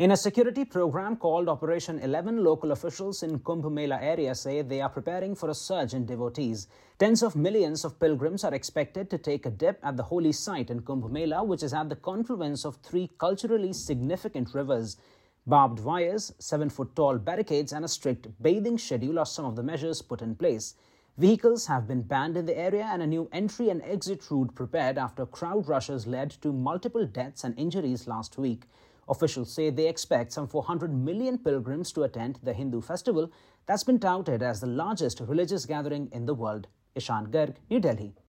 In a security program called Operation 11, local officials in Kumbh Mela area say they are preparing for a surge in devotees. Tens of millions of pilgrims are expected to take a dip at the holy site in Kumbh Mela, which is at the confluence of three culturally significant rivers. Barbed wires, 7-foot-tall barricades and a strict bathing schedule are some of the measures put in place. Vehicles have been banned in the area and a new entry and exit route prepared after crowd rushes led to multiple deaths and injuries last week. Officials say they expect some 400 million pilgrims to attend the Hindu festival that's been touted as the largest religious gathering in the world. Ishan Garg, New Delhi.